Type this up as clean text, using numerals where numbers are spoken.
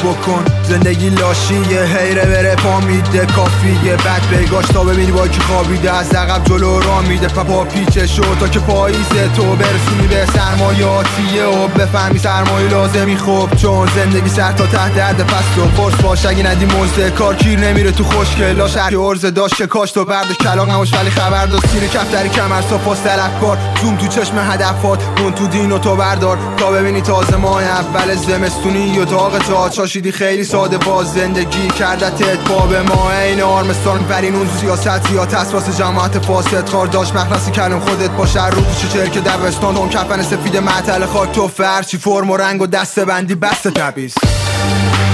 بکن. زندگی لاشیه، هیره بره پا میده کافیه، بد بگاش تا ببینی با کی خوابیده، از عقب جلو را میده پا پیچه شد تا که پاییزه تو برسونی به سرمایاتیه و بفهمی سرمایه لازمی. خوب چون زندگی سر تا ته درد پس تو فرس باش، اگه ندی مزده کار کیر نمیره تو خوشگلاش. هر که عرضه داشت که کاش تو برداشت کلاق نماش، ولی خبر داشت سینه کفتری کمر صفاست طلبکار. زوم تو چشم هدفات مون تو دین و تو بردار تا ببینی تازه ماه اول زمستونی و داغ تا چاشیدی خیلی ساده باز زندگی کردت اتبا به ما این آرمستان فرینون سیاست یا تسواس جماعت فاسد خار داشت مخلصی کلم خودت باشه رو پیش چرک دبستان اون کفن سفید معطل خاک تو فرچی فرم و رنگ و دسته بندی بسته تبیز.